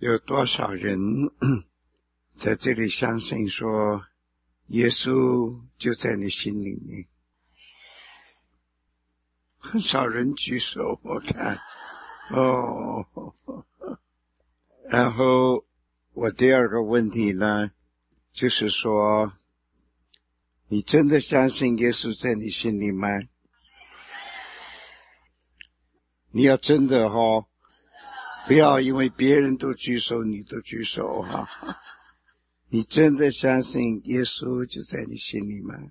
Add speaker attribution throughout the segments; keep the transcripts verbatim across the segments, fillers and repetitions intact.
Speaker 1: 有多少人在这里相信说耶稣就在你心里面？很少人举手，我看哦。然后我第二个问题呢，就是说你真的相信耶稣在你心里吗？你要真的哦，不要因为别人都举手你都举手哈。你真的相信耶稣就在你心里吗？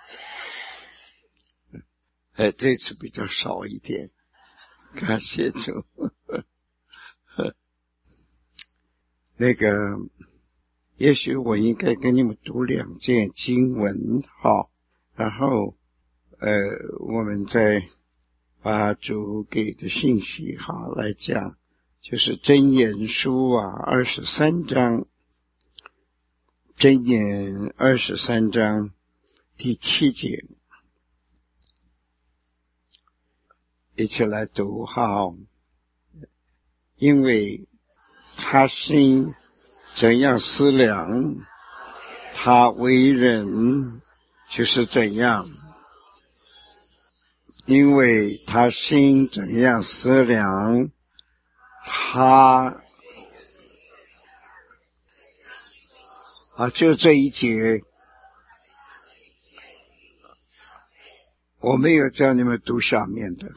Speaker 1: 哎，这次比较少一点，感谢主。那个也许我应该跟你们读两件经文哈，然后呃我们再把主给的信息哈来讲，就是箴言书啊二十三章，箴言二十三章第七节，一起来读哈。因为他心怎样思量，他为人就是怎样。因为他心怎样思量，他啊，就这一节，我没有叫你们读下面的。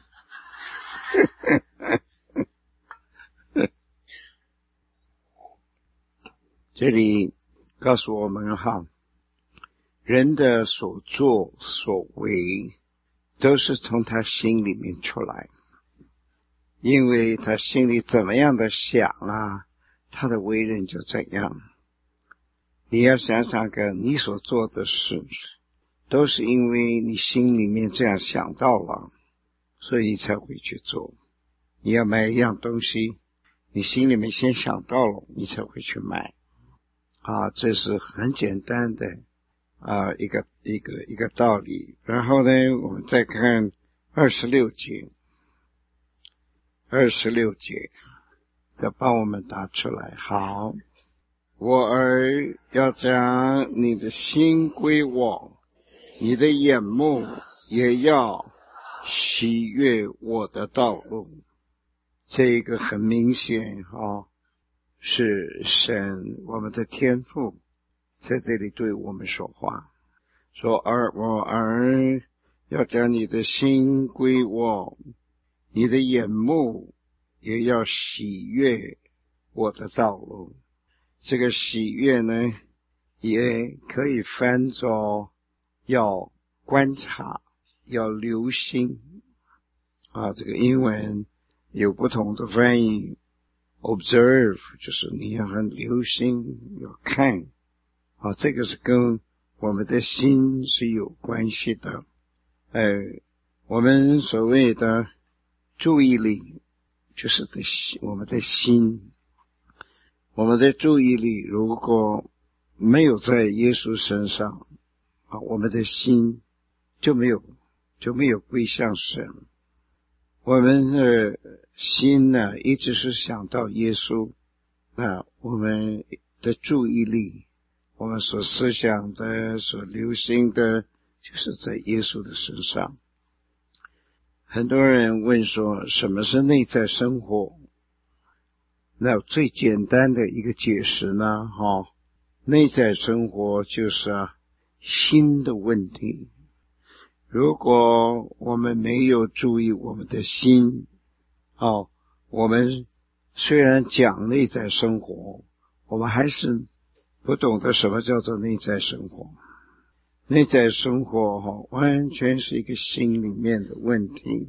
Speaker 1: 这里告诉我们哈，人的所作所为都是从他心里面出来，因为他心里怎么样的想啊，他的为人就怎样。你要想想看，你所做的事都是因为你心里面这样想到了，所以你才会去做。你要买一样东西，你心里面先想到了，你才会去买啊，这是很简单的啊一个一个一个道理。然后呢，我们再看二十六节，二十六节再帮我们打出来。好，我儿要将你的心归我，你的眼目也要喜悦我的道路。这个很明显啊，是神我们的天父在这里对我们说话，说儿我儿要将你的心归我，你的眼目也要喜悦我的道路。这个喜悦呢，也可以翻作要观察，要留心啊。这个英文有不同的翻译， observe 就是你要很留心，要看啊，这个是跟我们的心是有关系的。呃，我们所谓的注意力就是的我们的心，我们的注意力如果没有在耶稣身上啊，我们的心就没有就没有归向神。我们的心呢，一直是想到耶稣，那我们的注意力，我们所思想的，所留心的，就是在耶稣的身上。很多人问说，什么是内在生活？那最简单的一个解释呢，哈，内在生活就是啊，心的问题。如果我们没有注意我们的心，哦，我们虽然讲内在生活，我们还是不懂得什么叫做内在生活。内在生活哦，完全是一个心里面的问题。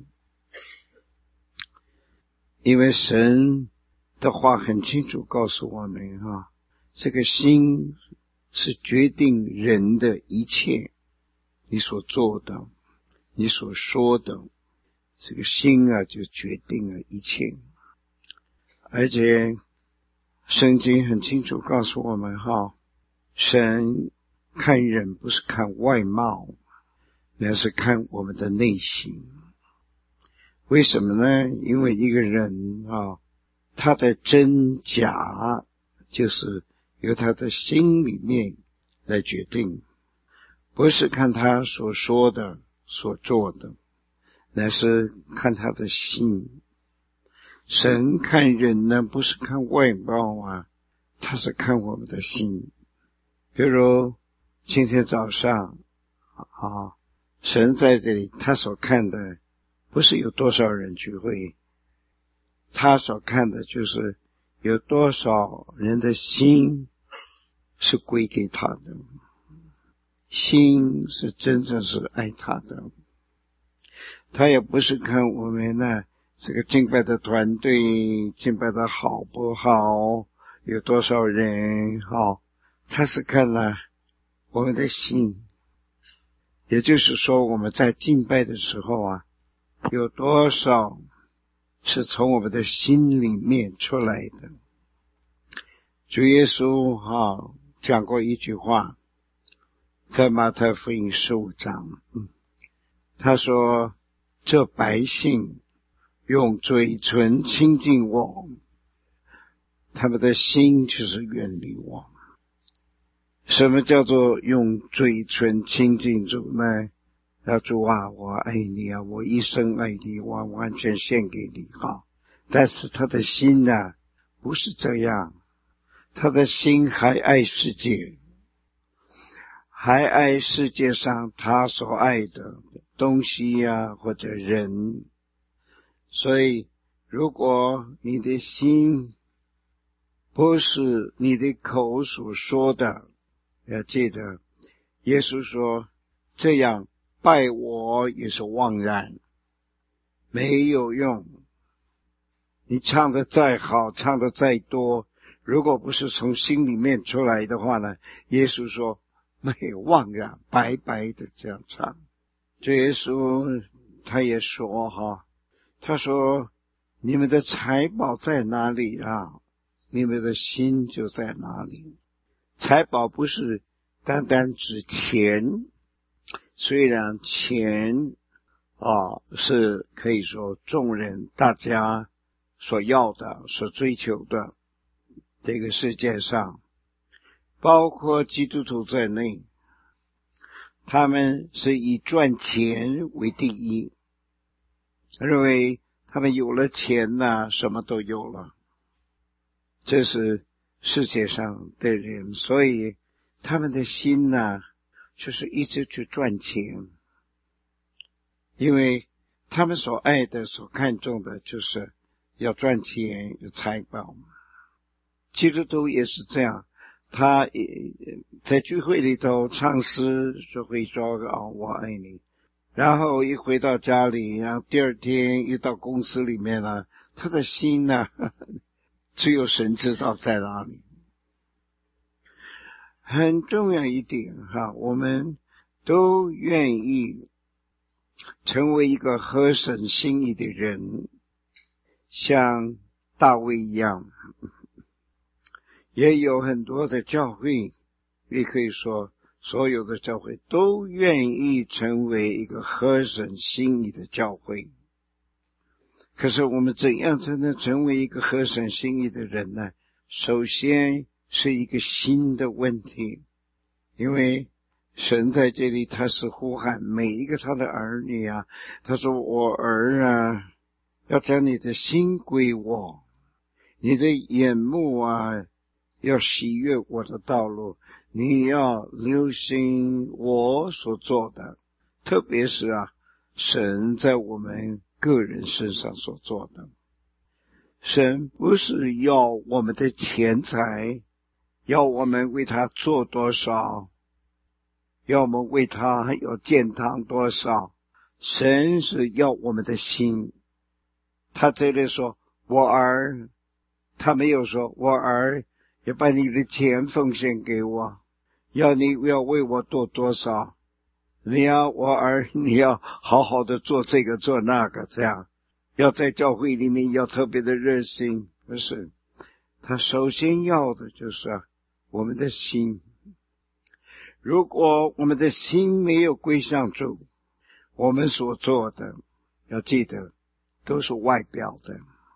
Speaker 1: 因为神的话很清楚告诉我们啊，这个心是决定人的一切，你所做的，你所说的，这个心啊就决定了一切。而且圣经很清楚告诉我们哈，神看人不是看外貌，而是看我们的内心。为什么呢？因为一个人啊， 他的真假就是由他的心里面来决定，不是看他所说的所做的，乃是看他的心。神看人呢，不是看外貌啊，他是看我们的心。比如今天早上啊，神在这里，他所看的不是有多少人聚会，他所看的就是有多少人的心是归给他的，心是真正是爱他的。他也不是看我们呢这个敬拜的团队敬拜的好不好，有多少人好，他是看了我们的心。也就是说，我们在敬拜的时候啊，有多少是从我们的心里面出来的。主耶稣啊讲过一句话，在马太福音十五章，嗯，他说这百姓用嘴唇亲近我，他们的心就是远离我。什么叫做用嘴唇亲近主呢？要主啊，我爱你啊，我一生爱你，我完全献给你哈。但是他的心呢、啊，不是这样，他的心还爱世界，还爱世界上他所爱的东西啊，或者人。所以如果你的心不是你的口所说的，要记得耶稣说这样拜我也是枉然，没有用。你唱得再好，唱得再多，如果不是从心里面出来的话呢，耶稣说没有，枉然，白白的这样唱。这耶稣他也说哈，他说你们的财宝在哪里啊，你们的心就在哪里。财宝不是单单指钱，虽然钱啊是可以说众人大家所要的所追求的，这个世界上包括基督徒在内，他们是以赚钱为第一，认为他们有了钱呢，什么都有了。这是世界上的人，所以他们的心呢，就是一直去赚钱，因为他们所爱的所看重的就是要赚钱，有财宝。基督徒也是这样，他在聚会里头唱诗就会说哦，我爱你，然后一回到家里，然后第二天一到公司里面了，他的心呢呵呵只有神知道在哪里。很重要一点哈，我们都愿意成为一个合神心意的人，像大卫一样。也有很多的教会，也可以说所有的教会都愿意成为一个合神心意的教会。可是我们怎样才能成为一个合神心意的人呢？首先是一个心的问题，因为神在这里他是呼喊每一个他的儿女啊，他说我儿啊，要将你的心归我，你的眼目啊要喜悦我的道路，你要留心我所做的，特别是啊神在我们个人身上所做的。神不是要我们的钱财，要我们为他做多少，要我们为他要建堂多少，神是要我们的心。他这里说我儿，他没有说我儿要把你的钱奉献给我，要你要为我做多少，你要我儿你要好好的做这个做那个，这样要在教会里面要特别的热心。不是，他首先要的就是我们的心。如果我们的心没有归向主，我们所做的要记得都是外表的，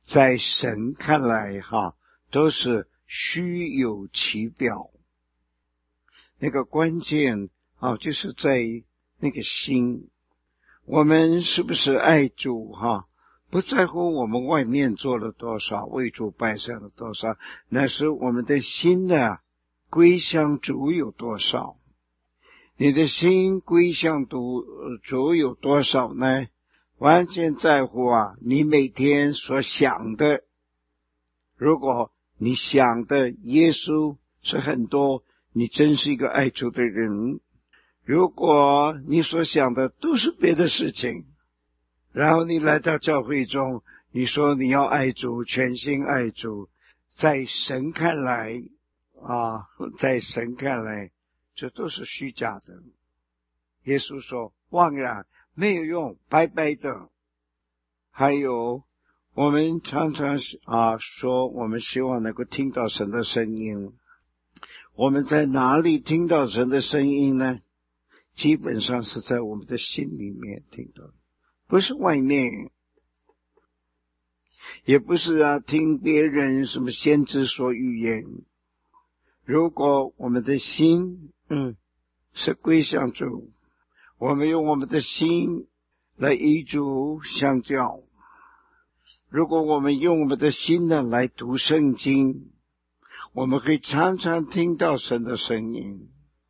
Speaker 1: 在神看来哈，都是虚有其表。那个关键啊，就是在那个心。我们是不是爱主哈？不在乎我们外面做了多少，为主摆上了多少，那是我们的心呢，归向主有多少。你的心归向主主有多少呢？完全在乎啊，你每天所想的。如果你想的耶稣是很多，你真是一个爱主的人。如果你所想的都是别的事情，然后你来到教会中，你说你要爱主，全心爱主，在神看来啊，在神看来这都是虚假的。耶稣说妄然，没有用，白白的。还有我们常常啊说我们希望能够听到神的声音，我们在哪里听到神的声音呢？基本上是在我们的心里面听到，不是外面，也不是啊听别人什么先知说预言。如果我们的心嗯是归向主，我们用我们的心来与主相交，如果我们用我们的心呢来读圣经，我们会常常听到神的声音。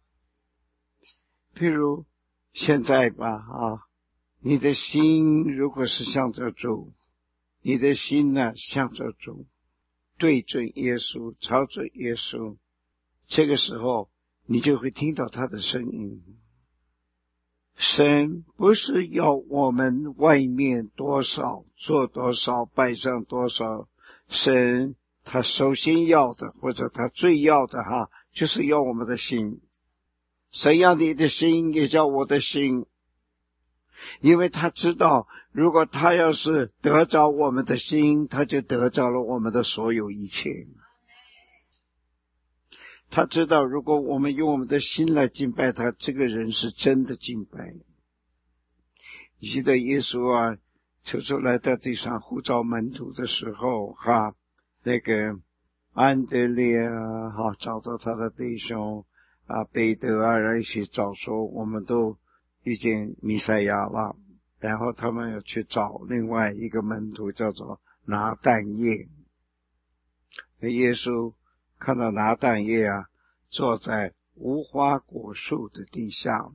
Speaker 1: 譬如现在吧啊，你的心如果是向着主，你的心呢向着主，对准耶稣，朝着耶稣，这个时候你就会听到他的声音。神不是要我们外面多少做多少摆上多少，神他首先要的，或者他最要的哈，就是要我们的心。神要你的心，也叫我的心，因为他知道，如果他要是得着我们的心，他就得着了我们的所有一切。他知道，如果我们用我们的心来敬拜他，这个人是真的敬拜。你记得耶稣啊，求主来到地上呼召门徒的时候哈，那个安德烈啊哈找到他的弟兄啊，彼得啊一起找说我们都遇见弥赛亚了，然后他们要去找另外一个门徒叫做拿但业。耶稣看到拿但业啊坐在无花果树的底下，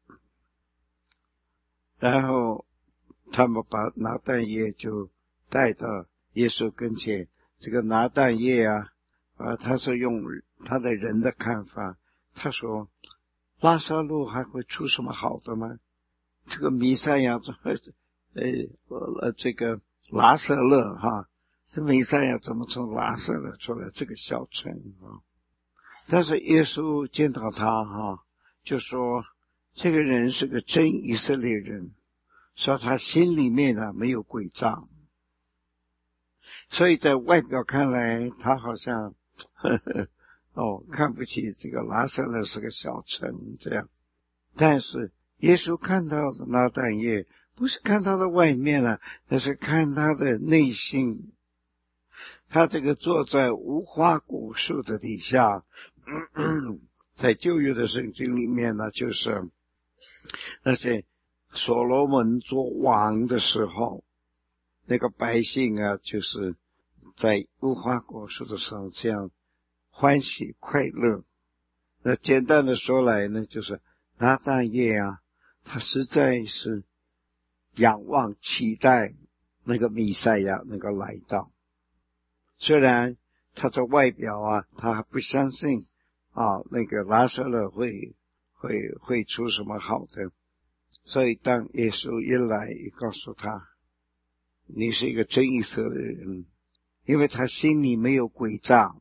Speaker 1: 然后他们把拿但业就带到耶稣跟前。这个拿但业啊啊他是用他的人的看法，他说拉撒路还会出什么好的吗？这个弥赛亚呃呃这个拉撒勒哈，这弥赛亚怎么从拉撒勒出来这个小城啊？但是耶稣见到他哈，就说这个人是个真以色列人，说他心里面呢没有诡诈，所以在外表看来他好像呵呵哦看不起这个拉撒勒是个小城这样。但是耶稣看到的拿但业不是看他的外面啊，而是看他的内心。他这个坐在无花果树的底下，在旧约的圣经里面呢，就是那些所罗门做王的时候，那个百姓啊，就是在无花果树的上这样欢喜快乐。那简单的说来呢，就是拿但业啊，他实在是仰望期待那个弥赛亚能够来到。虽然他在外表啊，他还不相信啊，那个拉撒勒会会会出什么好的。所以当耶稣一来，告诉他你是一个真以色列人，因为他心里没有诡诈。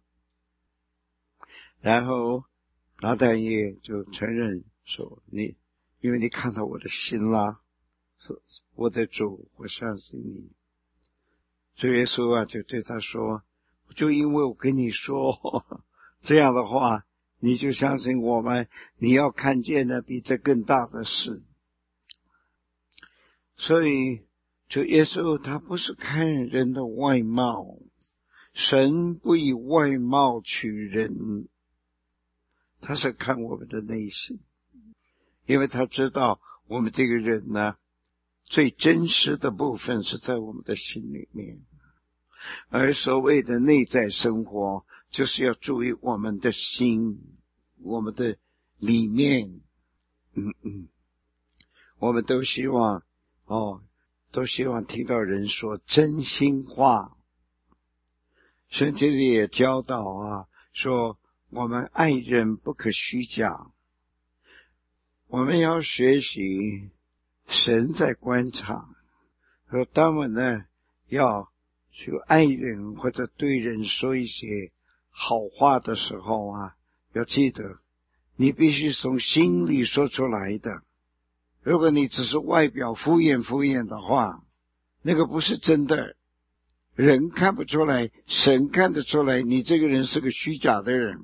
Speaker 1: 然后拿但业就承认说，你因为你看到我的心啦，说我的主，我相信你。主耶稣啊就对他说，就因为我跟你说这样的话，你就相信我们，你要看见的比这更大的事。所以主耶稣他不是看人的外貌，神不以外貌取人，他是看我们的内心，因为他知道我们这个人呢，最真实的部分是在我们的心里面，而所谓的内在生活，就是要注意我们的心，我们的里面。嗯嗯，我们都希望哦，都希望听到人说真心话。圣经里也教导啊，说我们爱人不可虚假。我们要学习神在观察，说当我们呢要去爱人或者对人说一些好话的时候啊，要记得你必须从心里说出来的。如果你只是外表敷衍敷衍的话，那个不是真的，人看不出来，神看得出来，你这个人是个虚假的人。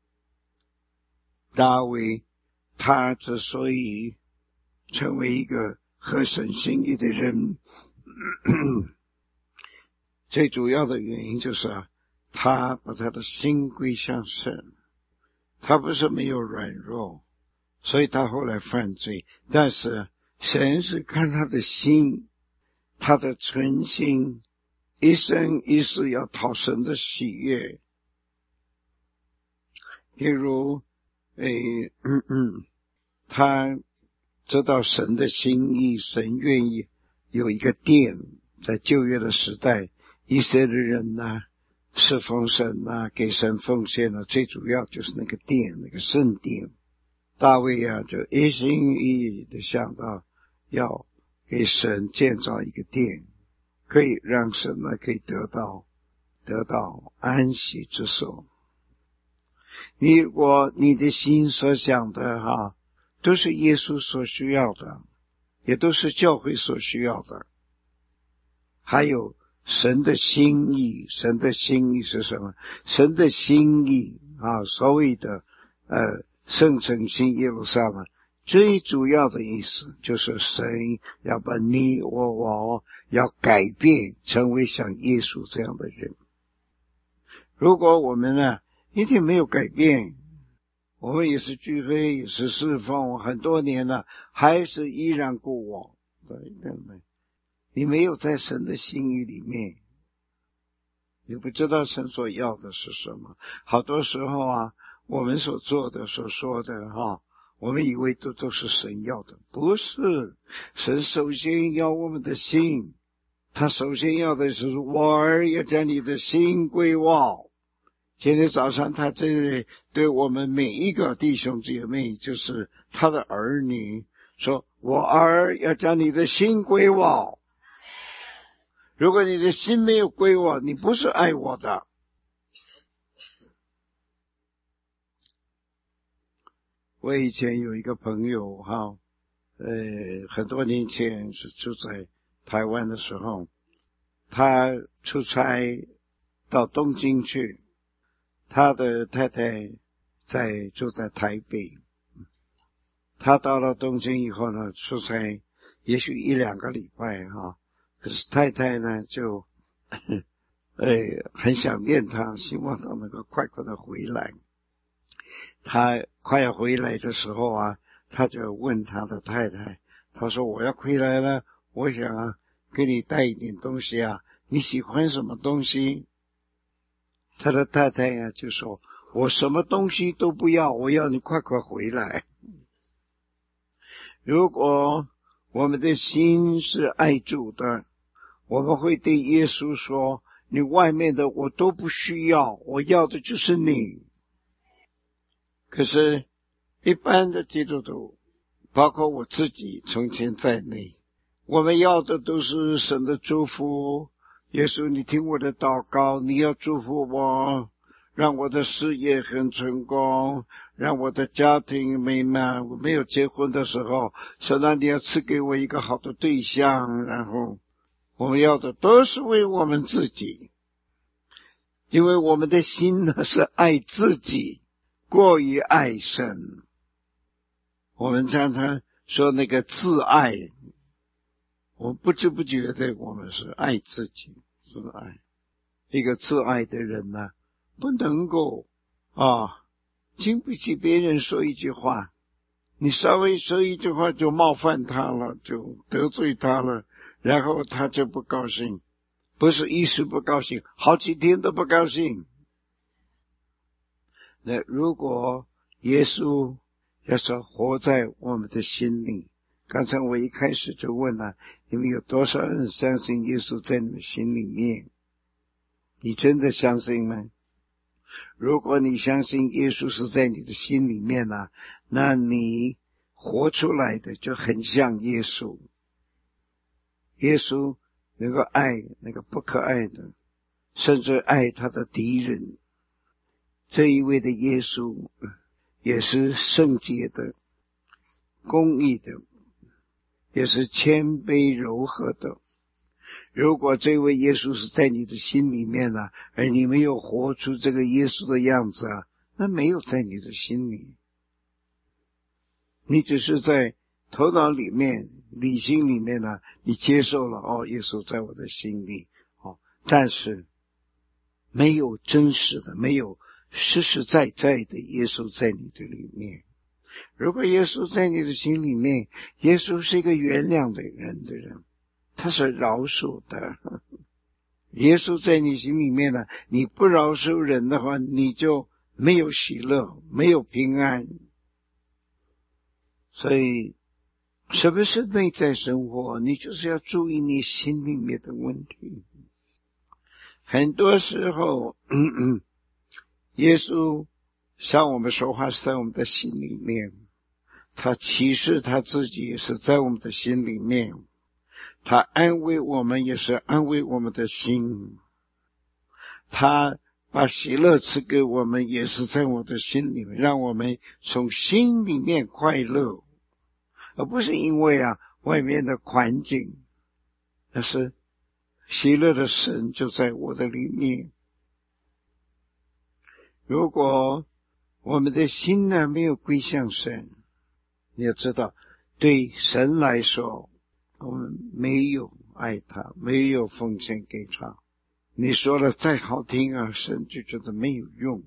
Speaker 1: 大卫他之所以成为一个合神心意的人，最主要的原因就是啊，他把他的心归向神，他不是没有软弱，所以他后来犯罪，但是神是看他的心，他的存心，一生一世要讨神的喜悦。例如诶嗯嗯他知道神的心意，神愿意有一个殿，在旧约的时代，以色列人呢侍奉神啊，给神奉献啊，最主要就是那个殿，那个圣殿。大卫啊就一心一意的想到要给神建造一个殿，可以让神呢可以得到得到安息之所。你如果你的心所想的哈，都是耶稣所需要的，也都是教会所需要的，还有神的心意。神的心意是什么？神的心意啊，所谓的呃圣城新耶路撒冷，最主要的意思就是神要把你我我要改变，成为像耶稣这样的人。如果我们呢一定没有改变，我们也是聚会，也是侍奉很多年了，还是依然故我，对对对，你没有在神的心意里面，你不知道神所要的是什么。好多时候啊，我们所做的所说的哈，我们以为都都是神要的，不是。神首先要我们的心，他首先要的是我儿要将你的心归我。今天早上他这里对我们每一个弟兄姐妹，就是他的儿女说，我儿要将你的心归我。如果你的心没有归我，你不是爱我的。我以前有一个朋友哈，呃，很多年前是住在台湾的时候，他出差到东京去，他的太太在住在台北。他到了东京以后呢，出差也许一两个礼拜哈，可是太太呢就呃很想念他，希望他能够快快的回来。他快要回来的时候啊，他就问他的太太，他说我要回来了，我想啊给你带一点东西啊，你喜欢什么东西？他的太太呀、啊、就说，我什么东西都不要，我要你快快回来。如果我们的心是爱主的，我们会对耶稣说，你外面的我都不需要，我要的就是你。可是一般的基督徒，包括我自己从前在内，我们要的都是神的祝福。耶稣，你听我的祷告，你要祝福我，让我的事业很成功，让我的家庭美满。我没有结婚的时候，神啊，你要赐给我一个好的对象。然后我们要的都是为我们自己，因为我们的心呢是爱自己过于爱神。我们常常说那个自爱， 我们不知不觉的，我们是爱自己，自爱。一个自爱的人呢，不能够啊，经不起别人说一句话，你稍微说一句话就冒犯他了，就得罪他了，然后他就不高兴，不是一时不高兴，好几天都不高兴。那如果耶稣要是活在我们的心里，刚才我一开始就问了，你们有多少人相信耶稣在你们心里面？你真的相信吗？如果你相信耶稣是在你的心里面呢、啊，那你活出来的就很像耶稣。耶稣能够爱那个不可爱的，甚至爱他的敌人。这一位的耶稣也是圣洁的、公义的，也是谦卑柔和的。如果这位耶稣是在你的心里面啊，而你没有活出这个耶稣的样子啊，那没有在你的心里，你只是在头脑里面、理性里面呢、啊，你接受了哦，耶稣在我的心里哦，但是没有真实的、没有实实在在的耶稣在你的里面。如果耶稣在你的心里面，耶稣是一个原谅的人的人，他是饶恕的。耶稣在你心里面呢，你不饶恕人的话，你就没有喜乐，没有平安。所以什么是内在生活？你就是要注意你心里面的问题。很多时候嗯嗯耶稣向我们说话是在我们的心里面，他启示他自己也是在我们的心里面，他安慰我们也是安慰我们的心，他把喜乐赐给我们也是在我的心里面，让我们从心里面快乐，而不是因为啊外面的环境，但是喜乐的神就在我的里面。如果我们的心呢没有归向神，你要知道对神来说，我们没有爱他，没有奉献给他，你说的再好听啊，神就觉得没有用。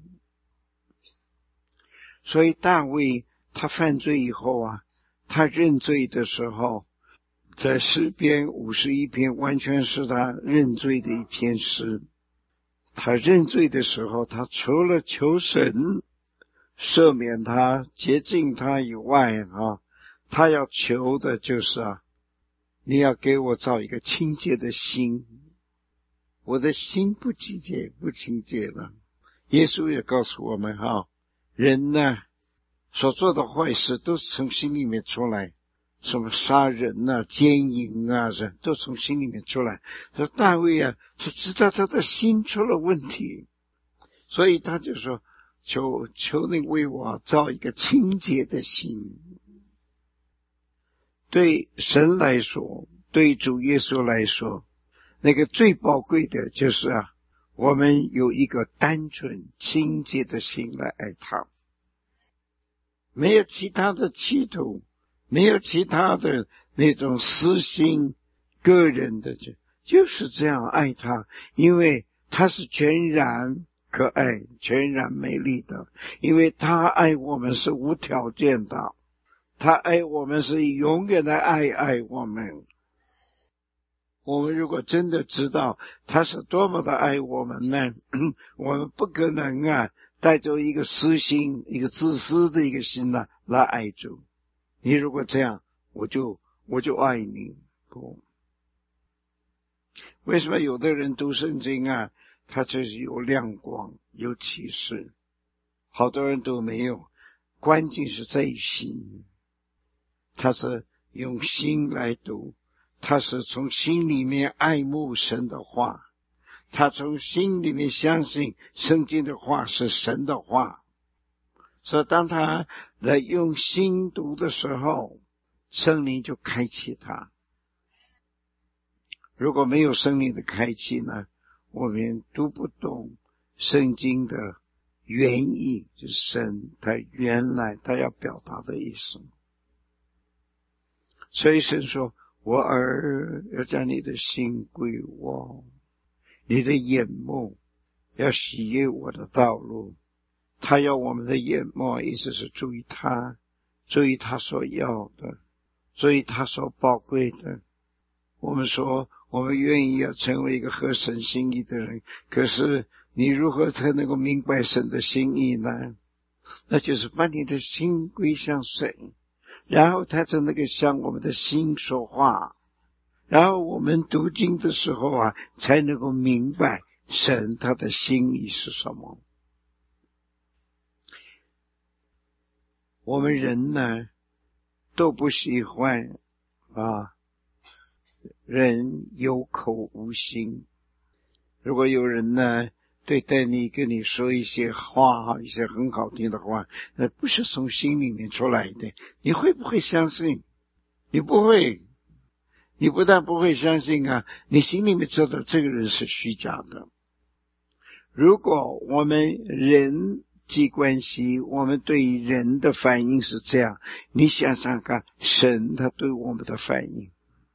Speaker 1: 所以大卫他犯罪以后啊，他认罪的时候，在诗篇五十一篇完全是他认罪的一篇诗。他认罪的时候，他除了求神赦免他、洁净他以外啊，他要求的就是啊，你要给我造一个清洁的心，我的心不清洁，不清洁了。耶稣也告诉我们哈，人呢所做的坏事都是从心里面出来，什么杀人啊、奸淫啊，人都从心里面出来。说大卫啊，他知道他的心出了问题，所以他就说，求求你为我造一个清洁的心。对神来说，对主耶稣来说，那个最宝贵的就是啊，我们有一个单纯清洁的心来爱他，没有其他的企图，没有其他的那种私心，个人的，就就是这样爱他，因为他是全然可爱、全然美丽的，因为他爱我们是无条件的，他爱我们是永远的爱爱我们。我们如果真的知道他是多么的爱我们呢，我们不可能啊带着一个私心、一个自私的一个心呢、啊、来爱主。你如果这样，我就我就爱你。不，为什么有的人读圣经啊，他就是有亮光、有启示，好多人都没有？关键是在于心，他是用心来读，他是从心里面爱慕神的话，他从心里面相信圣经的话是神的话。所以当他来用心读的时候，圣灵就开启他。如果没有圣灵的开启呢，我们读不懂圣经的原意，就是神他原来他要表达的意思。所以神说， 我儿，要将你的心归我，你的眼目要喜悦我的道路。他要我们的眼目，意思是注意他，注意他所要的，注意他所宝贵的。我们说我们愿意要成为一个合神心意的人，可是你如何才能够明白神的心意呢？那就是把你的心归向神，然后他才能够向我们的心说话，然后我们读经的时候啊，才能够明白神他的心意是什么。我们人呢都不喜欢啊，人有口无心。如果有人呢对待你，跟你说一些话，一些很好听的话，那不是从心里面出来的，你会不会相信？你不会。你不但不会相信啊，你心里面知道这个人是虚假的。如果我们人际关系，我们对人的反应是这样，你想想看，神他对我们的反应，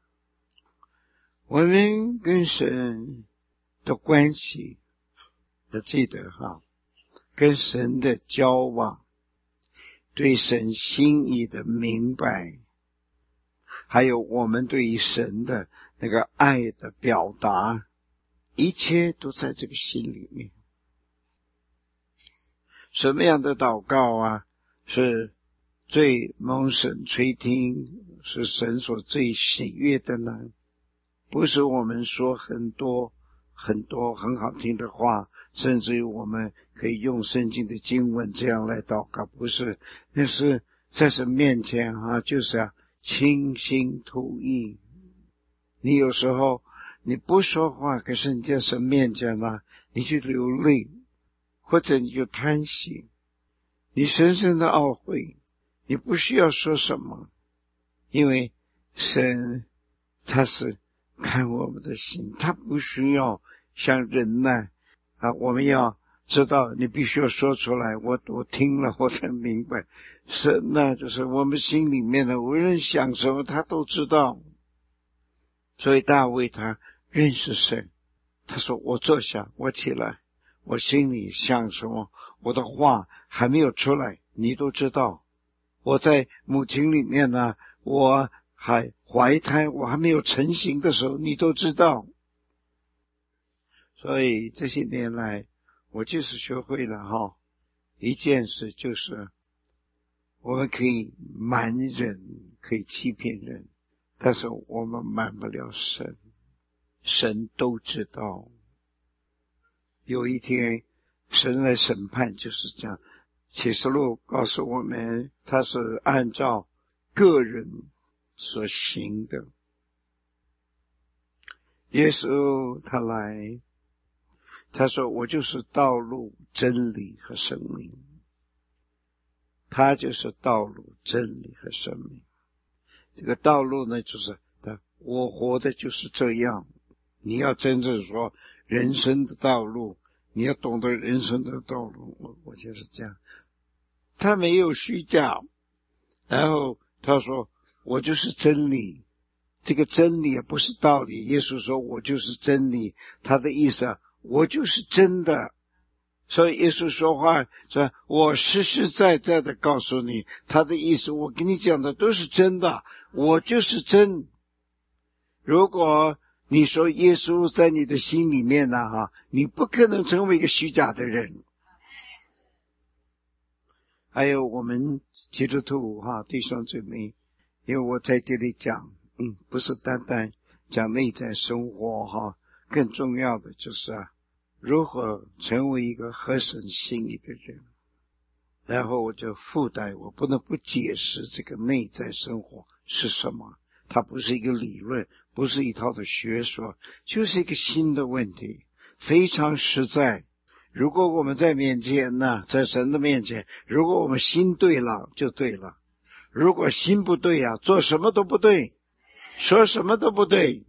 Speaker 1: 我们跟神的关系，要记得哈，跟神的交往，对神心意的明白，还有我们对于神的那个爱的表达，一切都在这个心里面。什么样的祷告啊，是最蒙神垂听，是神所最喜悦的呢？不是我们说很多很多很好听的话，甚至于我们可以用圣经的经文这样来祷告，不是，那是在神面前啊，就是啊倾心吐意。你有时候你不说话，可是你在神面前啊，你去流泪，或者你就叹息，你深深的懊悔，你不需要说什么，因为神他是看我们的心，他不需要像人呢啊，我们要知道你必须要说出来，我我听了我才明白。神呢就是我们心里面的无论想什么他都知道。所以大卫他认识神，他说我坐下，我起来，我心里想什么，我的话还没有出来你都知道。我在母亲里面呢，我还怀胎，我还没有成型的时候你都知道。所以这些年来我就是学会了哈，一件事就是我们可以瞒人，可以欺骗人，但是我们瞒不了神，神都知道。有一天神来审判就是这样，启示录告诉我们，他是按照个人所行的。耶稣他来，他说我就是道路真理和生命，他就是道路真理和生命。这个道路呢就是我活的就是这样，你要真正说人生的道路，你要懂得人生的道路，我我就是这样。他没有虚假，然后他说我就是真理，这个真理也不是道理。耶稣说我就是真理，他的意思啊，我就是真的。所以耶稣说话说我实实在在的告诉你，他的意思我跟你讲的都是真的，我就是真。如果你说耶稣在你的心里面呢、啊、你不可能成为一个虚假的人。还有我们基督徒哈、啊、弟兄姊妹，因为我在这里讲嗯，不是单单讲内在生活哈、啊，更重要的就是啊如何成为一个合神心意的人。然后我就附带，我不能不解释这个内在生活是什么，它不是一个理论，不是一套的学说，就是一个新的问题，非常实在。如果我们在面前呢，在神的面前，如果我们心对了就对了，如果心不对啊，做什么都不对，说什么都不对。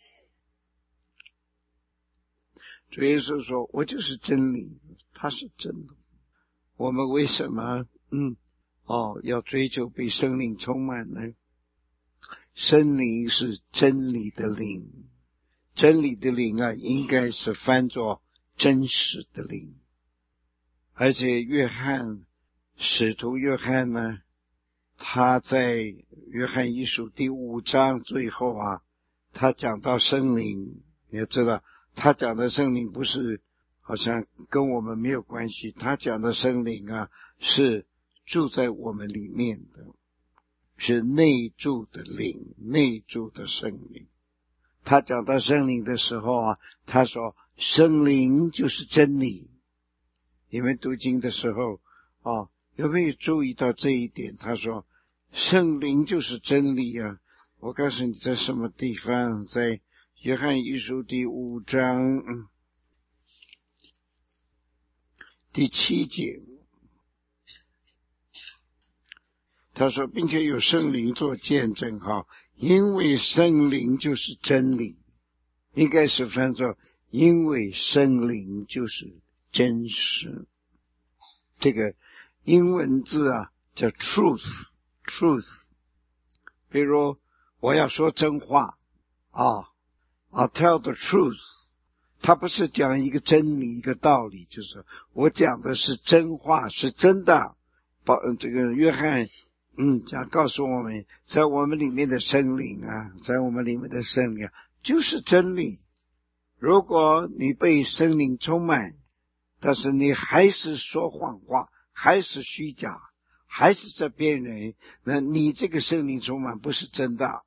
Speaker 1: 主耶稣说我就是真理，他是真的。我们为什么嗯哦要追求被圣灵充满呢？ 圣灵是真理的灵，真理的灵啊，应该是翻作真实的灵。而且约翰使徒约翰呢，他在约翰一书第五章最后啊，他讲到圣灵，你要知道他讲的圣灵不是好像跟我们没有关系，他讲的圣灵啊是住在我们里面的，是内住的灵，内住的圣灵。他讲到圣灵的时候啊，他说圣灵就是真理。你们读经的时候啊，有没有注意到这一点？他说圣灵就是真理啊。我告诉你在什么地方，在约翰一书第五章、嗯、第七节，他说并且有圣灵做见证哈，因为圣灵就是真理，应该是翻作因为圣灵就是真实。这个英文字啊叫 truth truth， 比如我要说真话啊 I'll tell the truth， 它不是讲一个真理一个道理，就是我讲的是真话，是真的。这个约翰嗯讲告诉我们，在我们里面的圣灵啊，在我们里面的圣灵啊就是真理。如果你被圣灵充满，但是你还是说谎话，还是虚假，还是在骗人，那你这个圣灵充满不是真的。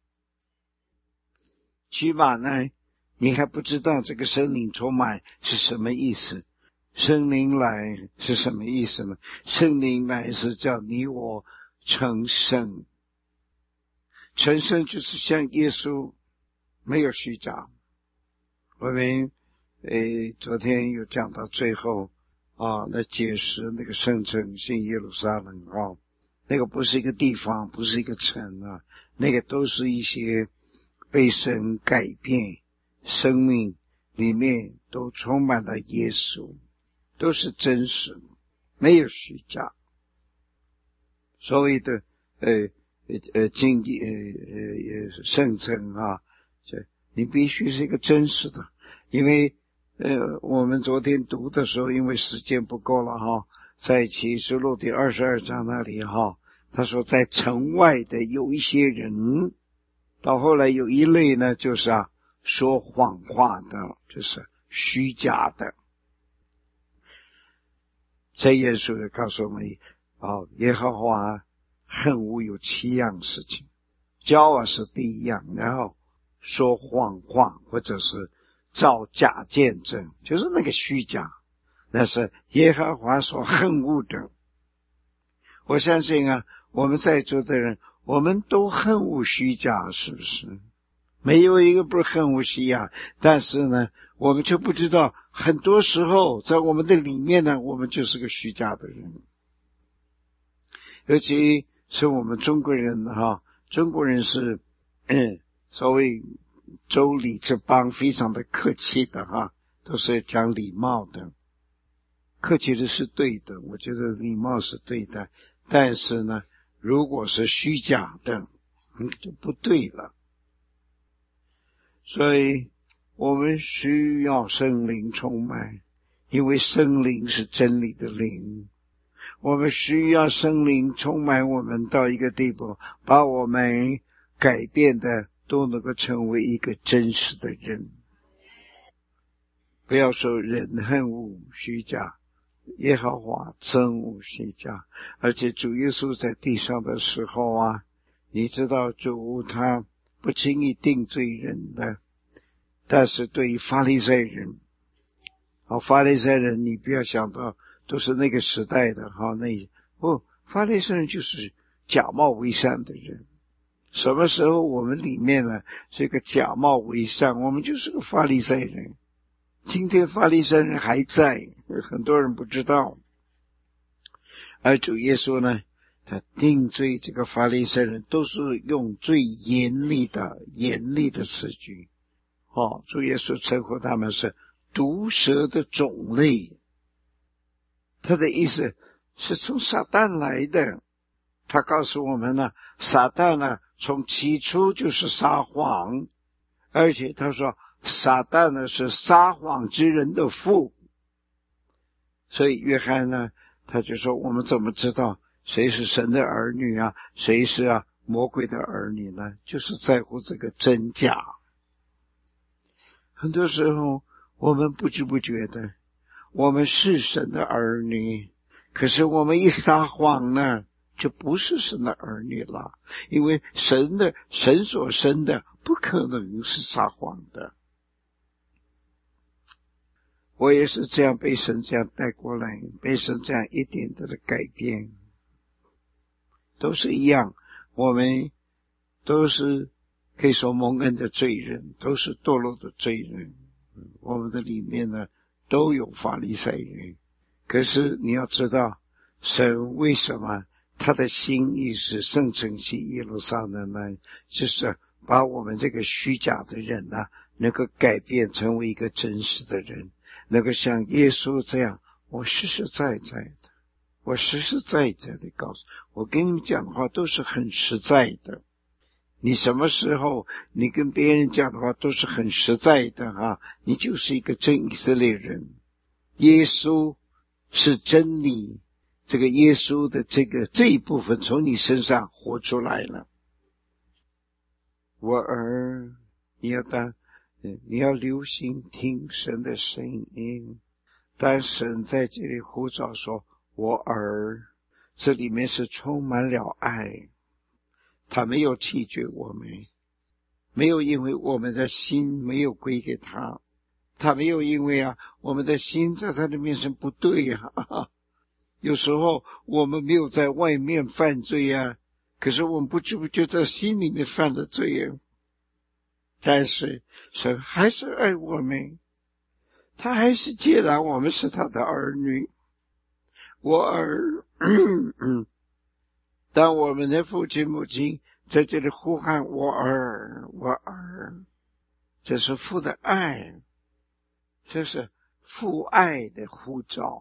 Speaker 1: 起码呢，你还不知道这个圣灵充满是什么意思。圣灵来是什么意思呢？圣灵来是叫你我成圣，成圣就是像耶稣，没有虚假。我们诶，昨天有讲到最后啊，那解释那个圣城新耶路撒冷啊，那个不是一个地方，不是一个城啊，那个都是一些被神改变生命里面都充满了耶稣，都是真实，没有虚假。所谓的呃呃经济呃呃圣城啊，这你必须是一个真实的，因为呃，我们昨天读的时候，因为时间不够了哈，在启示录第二十二章那里哈，他说在城外的有一些人，到后来有一类呢，就是啊说谎话的，就是虚假的。这耶稣也告诉我们，哦，耶和华恨恶有七样事情，骄傲是第一样，然后说谎话或者是造假见证，就是那个虚假，那是耶和华所恨恶的。我相信啊，我们在座的人，我们都恨恶虚假，是不是？没有一个不是恨恶虚假，但是呢，我们就不知道，很多时候在我们的里面呢，我们就是个虚假的人。尤其是我们中国人哈，中国人是嗯，所谓周礼这邦非常的客气的哈，都是讲礼貌的，客气的是对的，我觉得礼貌是对的，但是呢，如果是虚假的，嗯，就不对了。所以我们需要圣灵充满，因为圣灵是真理的灵。我们需要圣灵充满我们到一个地步，把我们改变的都能够成为一个真实的人。不要说人恨恶虚假，耶和华憎恶虚假。而且主耶稣在地上的时候啊，你知道主他不轻易定罪人的，但是对于法利赛人，好，法利赛人你不要想到都是那个时代的哈，那不，法利赛人就是假冒为善的人。什么时候我们里面呢是一个假冒为善，我们就是个法利赛人。今天法利赛人还在，很多人不知道。而主耶稣呢，他定罪这个法利赛人都是用最严厉的严厉的词句。哦，主耶稣称呼他们是毒蛇的种类。他的意思是从撒旦来的，他告诉我们呢，撒旦呢从起初就是撒谎，而且他说撒旦呢是撒谎之人的父。所以约翰呢他就说，我们怎么知道谁是神的儿女啊，谁是啊魔鬼的儿女呢？就是在乎这个真假。很多时候我们不知不觉的，我们是神的儿女，可是我们一撒谎呢，就不是神的儿女了。因为神的神所生的不可能是撒谎的。我也是这样被神这样带过来，被神这样一点点的改变，都是一样，我们都是可以说蒙恩的罪人，都是堕落的罪人。我们的里面呢都有法利赛人，可是你要知道，神为什么他的心意是圣城西耶路撒冷呢？就是把我们这个虚假的人啊，能够改变成为一个真实的人，能够像耶稣这样，我实实在在的，我实实在在的告诉我，跟你们讲的话都是很实在的。你什么时候你跟别人讲的话都是很实在的啊，你就是一个真以色列人。耶稣是真理，这个耶稣的这个这一部分从你身上活出来了。我儿，你要当你要留心听神的声音。但神在这里呼召说，我儿，这里面是充满了爱。他没有弃绝我们，没有因为我们的心没有归给他，他没有因为啊我们的心在他的面前不对啊。有时候我们没有在外面犯罪啊，可是我们不知不觉在心里面犯了罪啊。但是神还是爱我们，他还是接纳我们是他的儿女。我儿当我们的父亲母亲在这里呼喊我儿我儿，这是父的爱，这是父爱的呼召。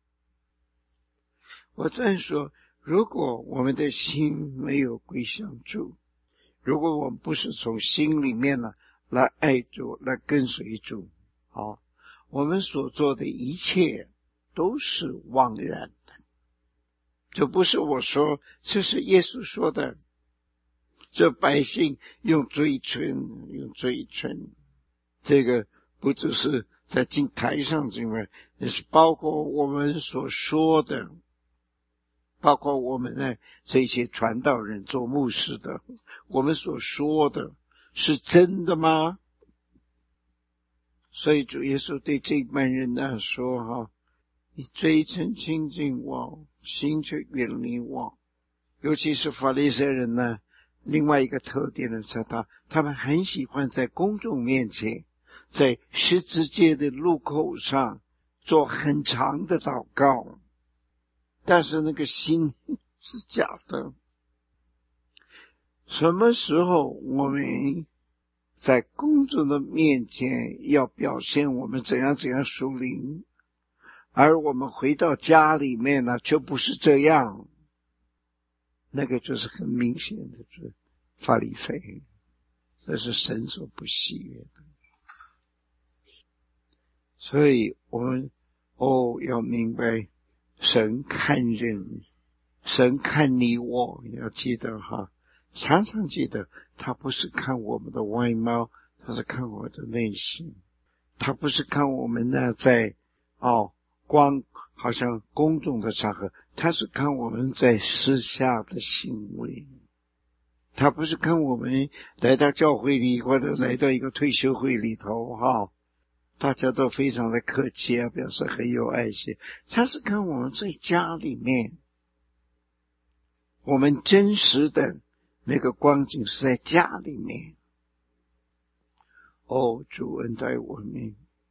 Speaker 1: 我再说，如果我们的心没有归向主，如果我们不是从心里面呢来爱主，来跟随主，好，我们所做的一切都是枉然的。这不是我说，这是耶稣说的。这百姓用嘴唇，用嘴唇，这个不只是在经台上之外，也是包括我们所说的，包括我们的这些传道人做牧师的，我们所说的是真的吗？所以主耶稣对这班人呢说哈，你嘴唇亲近我，心却远离我。尤其是法利赛人呢，另外一个特点呢是他他们很喜欢在公众面前，在十字街的路口上做很长的祷告，但是那个心是假的。什么时候我们在公众的面前要表现我们怎样怎样属灵，而我们回到家里面呢却不是这样，那个就是很明显的是法利赛人，这是神所不喜悦的。所以我们哦要明白，神看人，神看你我，要记得哈，常常记得，他不是看我们的外貌，他是看我的内心。他不是看我们呢在哦光好像公众的场合，他是看我们在私下的行为。他不是看我们来到教会里，或者来到一个退休会里头哈，大家都非常的客气啊，表示很有爱心。他是看我们在家里面，我们真实的那个光景是在家里面。哦，主恩待我们，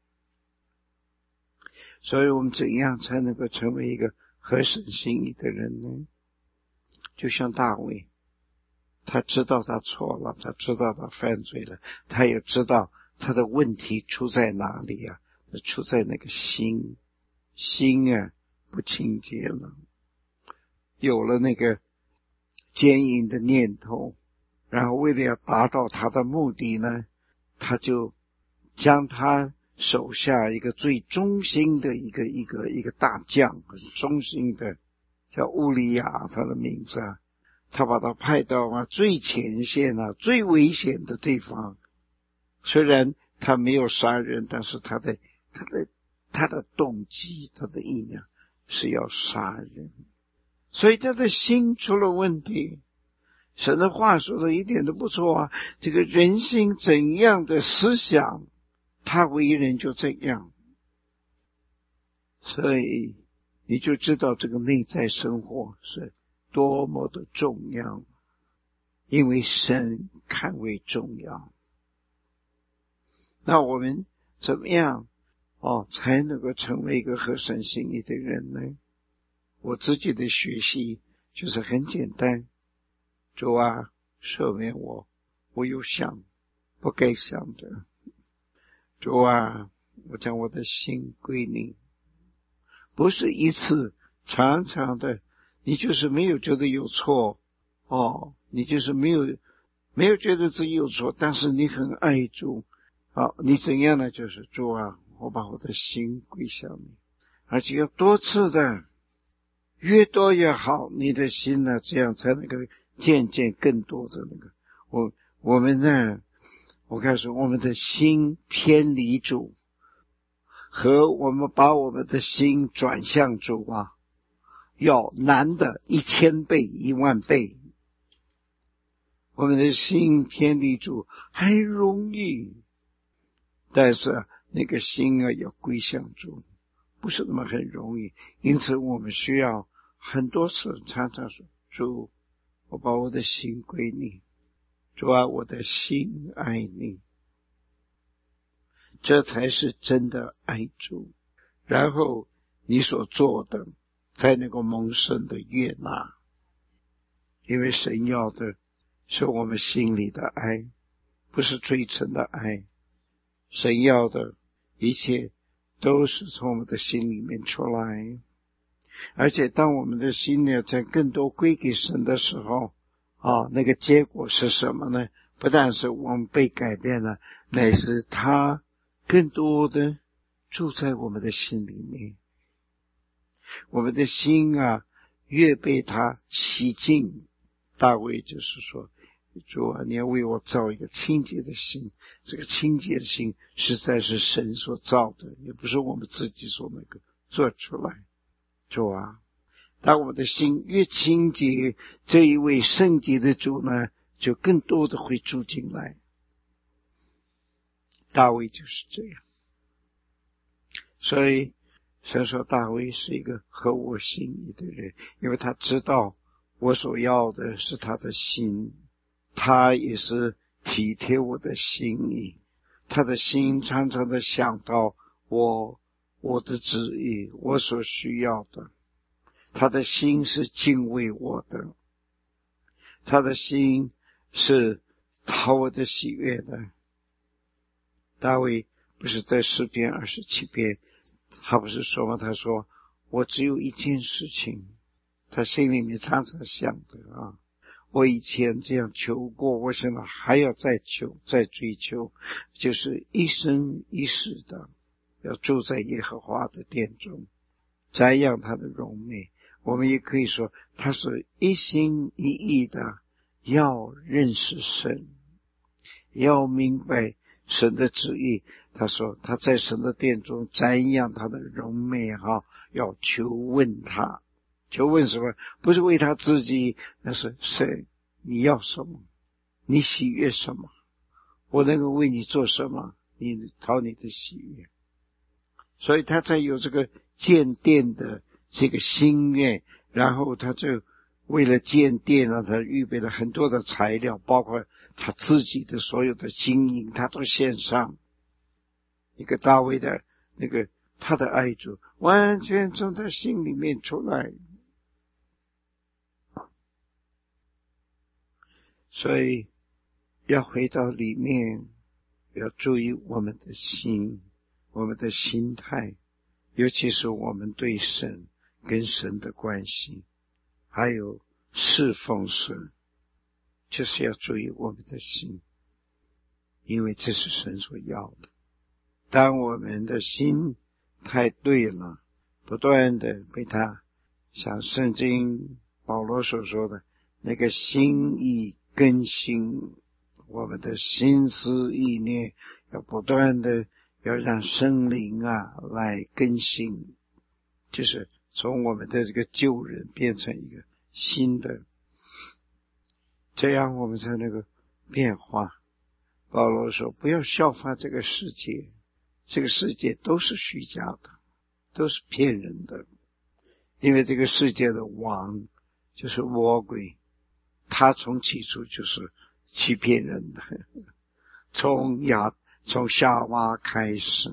Speaker 1: 所以我们怎样才能够成为一个合神心意的人呢？就像大卫，他知道他错了，他知道他犯罪了，他也知道他的问题出在哪里啊？出在那个心，心啊不清洁了，有了那个奸淫的念头， 然后为了要达到他的目的呢，他就将他手下一个最忠心的一个一个一个大将，很忠心的叫乌利亚，他的名字啊，他把他派到啊最前线啊最危险的地方。虽然他没有杀人，但是他的他的他的动机，他的意念是要杀人，所以他的心出了问题。神的话说的一点都不错啊，这个人心怎样的思想，他为人就这样。所以你就知道这个内在生活是多么的重要，因为神看为重要。那我们怎么样哦才能够成为一个合神心意的人呢？我自己的学习就是很简单，主啊，赦免我，我有想不该想的。主啊，我将我的心归你。不是一次，常常的，你就是没有觉得有错哦，你就是没有没有觉得自己有错，但是你很爱主。好，你怎样呢？就是主啊，我把我的心归向你，而且要多次的，越多越好。你的心呢，这样才能够渐渐更多的那个。我我们呢，我告诉我们的心偏离主，和我们把我们的心转向主啊，要难的一千倍一万倍。我们的心偏离主还容易，但是那个心啊要归向主，不是那么很容易。因此我们需要很多次常常说，主，我把我的心归你，主啊，我的心爱你，这才是真的爱主。然后你所做的才能够蒙神的悦纳，因为神要的是我们心里的爱，不是嘴唇的爱。神要的一切都是从我们的心里面出来，而且当我们的心呢在更多归给神的时候啊，那个结果是什么呢？不但是我们被改变了，乃是他更多的住在我们的心里面。我们的心啊越被他洗净，大卫就是说，主啊，你要为我造一个清洁的心。这个清洁的心实在是神所造的，也不是我们自己所那个做出来。主啊，当我们的心越清洁，这一位圣洁的主呢就更多的会住进来。大卫就是这样，所以神说大卫是一个合我心意的人，因为他知道我所要的是他的心，他也是体贴我的心意，他的心常常的想到我我的旨意，我所需要的，他的心是敬畏我的，他的心是讨我的喜悦的。大卫不是在诗篇二十七篇，他不是说吗？他说我只有一件事情，他心里面常常想的啊，我以前这样求过，我现在还要再求再追求，就是一生一世的要住在耶和华的殿中，瞻仰他的荣美。我们也可以说他是一心一意的要认识神，要明白神的旨意。他说他在神的殿中瞻仰他的荣美哈，要求问他。求问什么？不是为他自己，那是神，你要什么？你喜悦什么？我能够为你做什么？你讨你的喜悦。所以他才有这个建殿的这个心愿，然后他就为了建殿呢，他预备了很多的材料，包括他自己的所有的金银，他都献上。一个大卫的那个他的爱主完全从他心里面出来。所以要回到里面，要注意我们的心，我们的心态，尤其是我们对神跟神的关系，还有侍奉神。 就是要注意我们的心，因为这是神所要的。当我们的心太对了，不断的被他像圣经保罗所说的那个心意更新，我们的心思意念要不断的要让圣灵啊来更新，就是从我们的这个旧人变成一个新的，这样我们才能够变化。保罗说不要效法这个世界，这个世界都是虚假的，都是骗人的，因为这个世界的王就是魔鬼，他从起初就是欺骗人的，从亚从夏娃开始。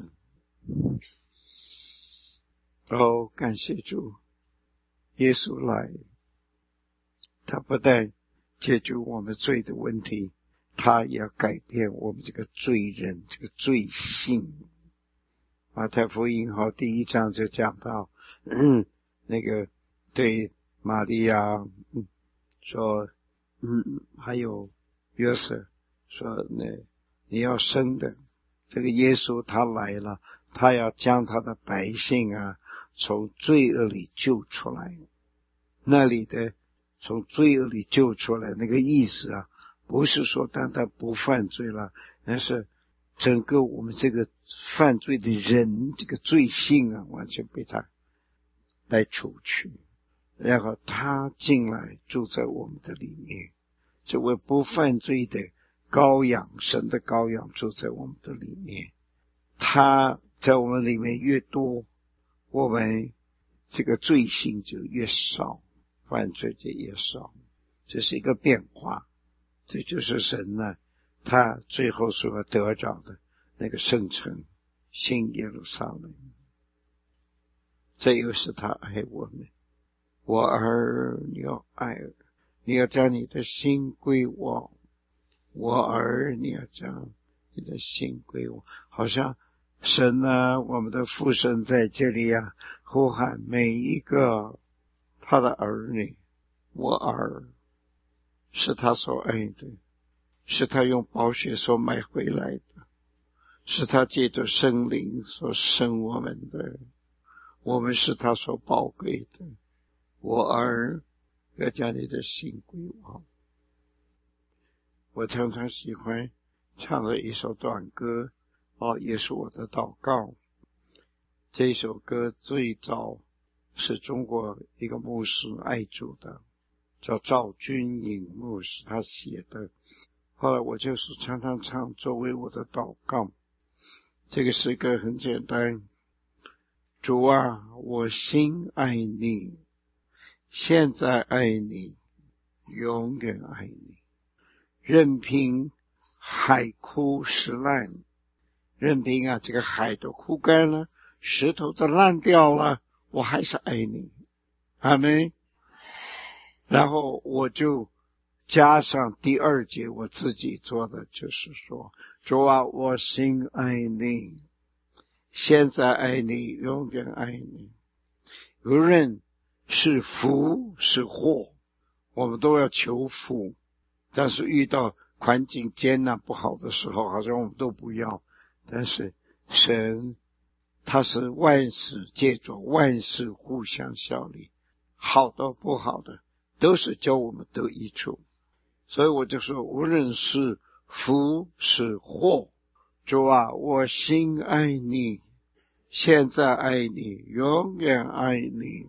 Speaker 1: 哦，感谢主，耶稣来，他不但解决我们罪的问题，他也要改变我们这个罪人，这个罪性。马太福音好第一章就讲到，嗯，那个对玛利亚、嗯、说，嗯，还有约瑟说，那你要生的这个耶稣他来了，他要将他的百姓啊从罪恶里救出来。那里的从罪恶里救出来那个意思啊，不是说单单不犯罪了，而是整个我们这个犯罪的人，这个罪性啊完全被他来除去，然后他进来住在我们的里面，这位不犯罪的羔羊，神的羔羊住在我们的里面，他在我们里面越多，我们这个罪性就越少，犯罪就越少，这是一个变化。这就是神呢，他最后所要得着的那个圣城新耶路撒冷。这又是他爱我们，我儿，你要爱，你要将你的心归我，我儿，你要将你的心归我。好像神呢，我们的父神在这里啊，呼喊每一个他的儿女，我儿，是他所爱的，是他用宝血所买回来的，是他借着圣灵所生我们的，我们是他所宝贵的，我儿，要将你的心归我。我常常喜欢唱的一首短歌，哦，也是我的祷告。这首歌最早是中国一个牧师爱主的，叫赵君颖牧师，他写的。后来我就是常常唱作为我的祷告。这个诗歌很简单，主啊，我心爱你，现在爱你，永远爱你，任凭海枯石烂，任凭啊这个海都枯干了，石头都烂掉了，我还是爱你。阿们。然后我就加上第二节我自己做的，就是说，主啊，我心爱你，现在爱你，永远爱你。无论是福是祸，我们都要求福，但是遇到环境艰难不好的时候，好像我们都不要。但是神他是万事皆作，万事互相效力，好的不好的都是叫我们得益处。所以我就说，无论是福是祸，主啊，我心爱你，现在爱你，永远爱你。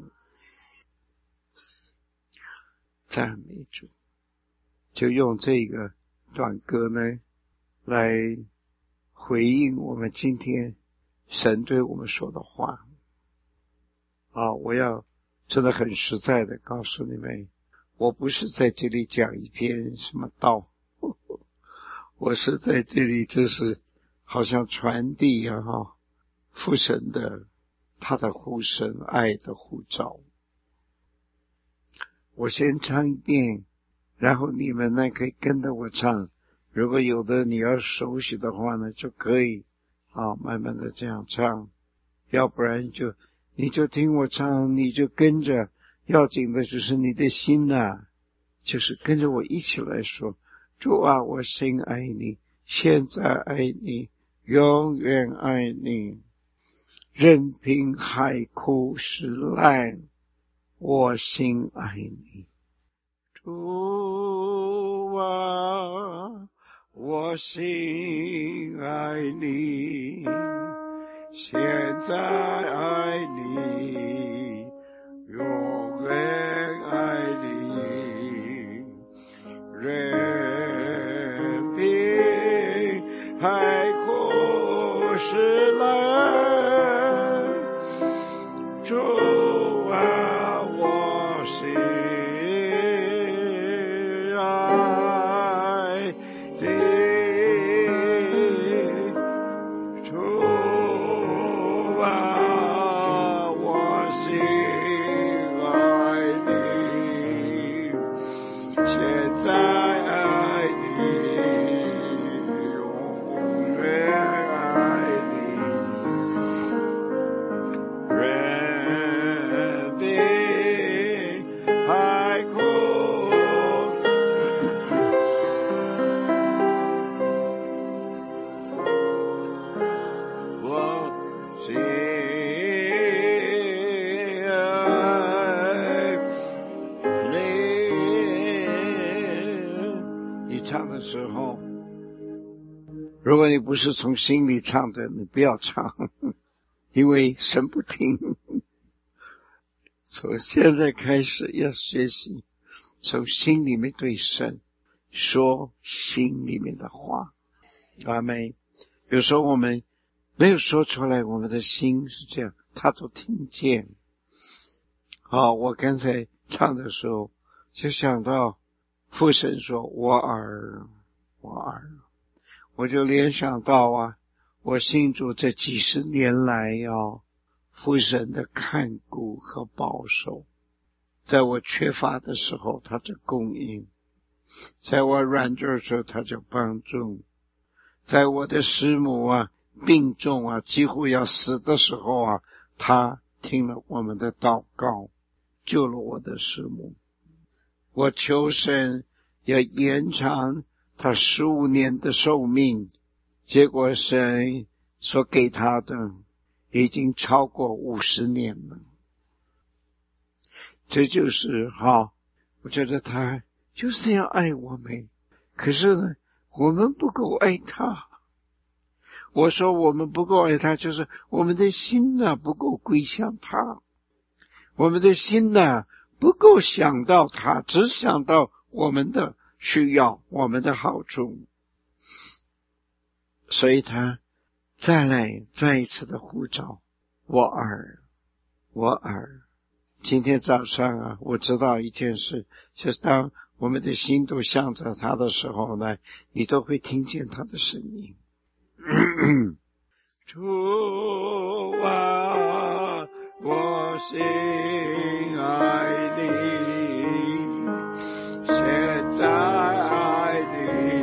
Speaker 1: 赞美主。就用这个短歌呢来回应我们今天神对我们说的话。啊，我要真的很实在的告诉你们，我不是在这里讲一篇什么道，我是在这里就是好像传递啊父神的他的呼声，爱的呼召。我先唱一遍，然后你们呢可以跟着我唱，如果有的你要熟悉的话呢就可以啊慢慢的这样唱，要不然就你就听我唱，你就跟着，要紧的就是你的心啊就是跟着我一起来说，主啊，我心爱你，现在爱你，永远爱你，任凭海枯石烂，我心爱你。主啊，我心爱你，现在爱你，永远爱你，任凭海枯石烂，主啊，我心爱你。时候，如果你不是从心里唱的，你不要唱，因为神不听。从现在开始要学习从心里面对神说心里面的话。阿们。有时候我们没有说出来，我们的心是这样，他都听见。好，我刚才唱的时候就想到父神说我儿我儿，我就联想到啊，我信主这几十年来要父神的看顾和保守，在我缺乏的时候他就供应，在我软弱的时候他就帮助，在我的师母啊病重啊几乎要死的时候啊，他听了我们的祷告，救了我的师母。我求神要延长他十五年的寿命，结果神所给他的已经超过五十年了。这就是好，我觉得他就是这样爱我们，可是呢我们不够爱他。我说我们不够爱他，就是我们的心呢、啊、不够归向他，我们的心呢、啊、不够想到他，只想到我们的需要，我们的好处。所以他再来再一次的呼召，我儿我儿。今天早上啊，我知道一件事，就是当我们的心都向着他的时候呢，你都会听见他的声音。主啊，我心爱你，现在爱你，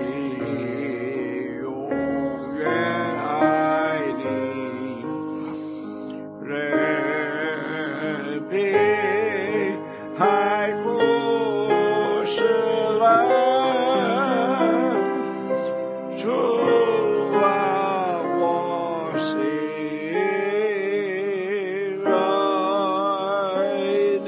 Speaker 1: 永远爱你，任凭海枯石烂，主啊，我心爱你。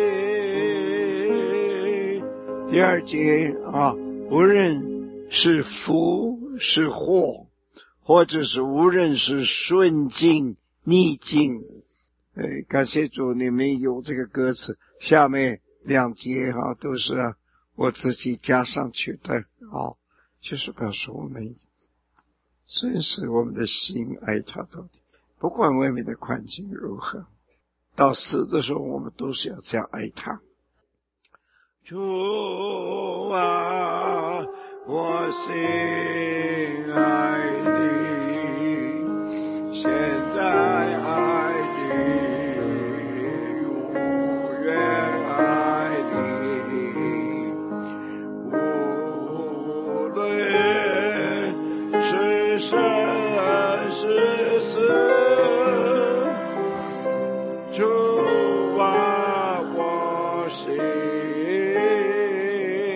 Speaker 1: 第二节啊，无论是福是祸，或者是无论是顺境逆境，哎，感谢主，你们有这个歌词，下面两节哈、啊、都是、啊、我自己加上去的啊，就是表示我们真是我们的心爱他到底，不管外面的环境如何，到死的时候我们都是要这样爱他。主啊，我心爱你，现在爱你，永远爱你，无论是生是死，主啊，我心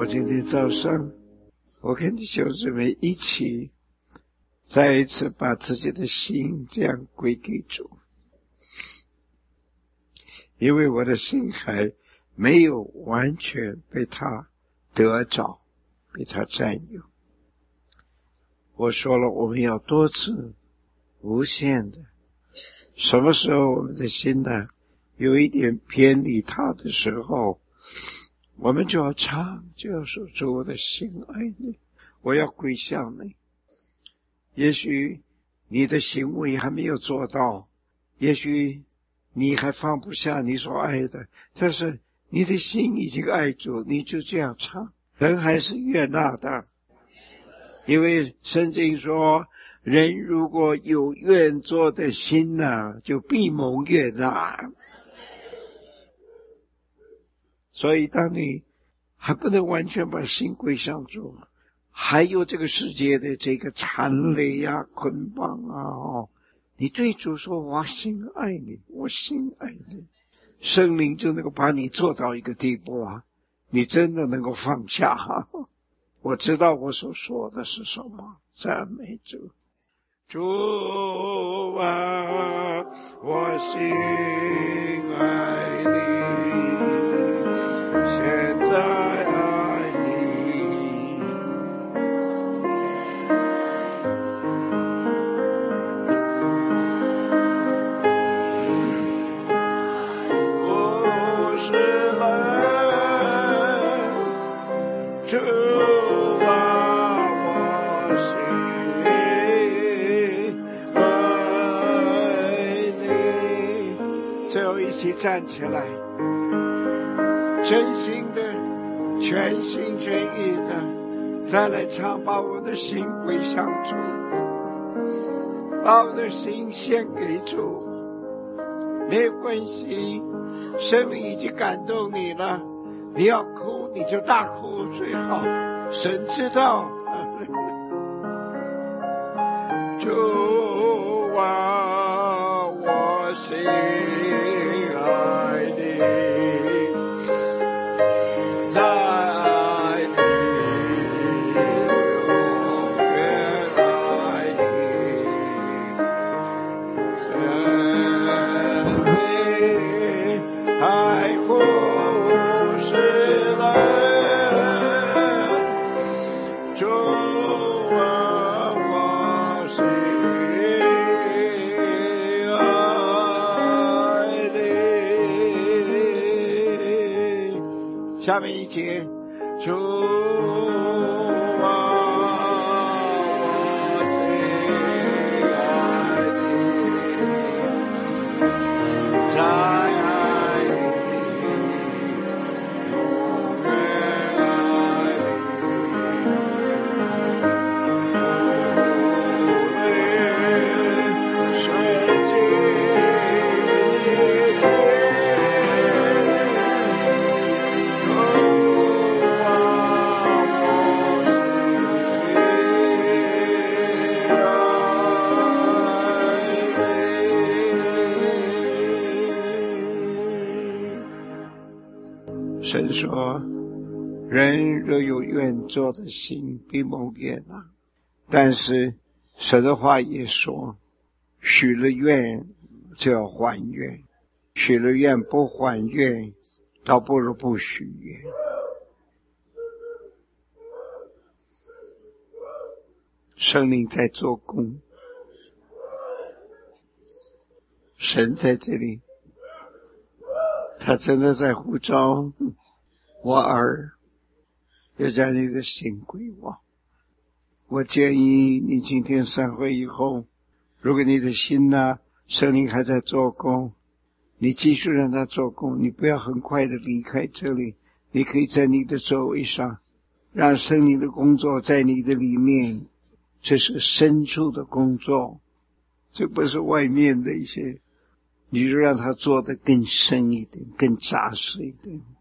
Speaker 1: 我今天早上，我跟弟兄姊妹一起再一次把自己的心这样归给主，因为我的心还没有完全被他得着，被他占有。我说了，我们要多次无限的，什么时候我们的心呢有一点偏离他的时候，我们就要唱，就要说，主，我的心爱你，我要归向你。也许你的行为还没有做到，也许你还放不下你所爱的，但是你的心已经爱主，你就这样唱，人还是悦纳的。因为圣经说，人如果有愿做的心呢，就必蒙悦纳。所以当你还不能完全把心归向主，还有这个世界的这个缠累啊、捆绑啊，哦，你对主说，我心爱你，我心爱你，圣灵就能够把你做到一个地步啊，你真的能够放下啊。我知道我所说的是什么，赞美主。主啊，我心爱你，现在爱你，不是人，主啊，我心爱你。最后一起站起来，真心的、全心全意的再来唱，把我的心归向主，把我的心献给主。没有关系，生命已经感动你了，你要哭你就大哭最好，神知道。主啊，我心爱你，在爱你，永远爱你，愿你爱不是人，主啊，我心爱你。下面一节，主啊，我心爱你，在爱你，永远爱你，顺境一切。神说，人若有愿做的心，必蒙悦纳。但是神的话也说，许了愿就要还愿，许了愿不还愿，倒不如不许愿。圣灵在做工，神在这里，他真的在呼召我儿，要将你的心归我。我建议你今天散会以后，如果你的心呢，圣灵还在做工，你继续让他做工，你不要很快的离开这里，你可以在你的座位上，让圣灵的工作在你的里面，这是深处的工作，这不是外面的一些，你就让他做得更深一点，更扎实一点。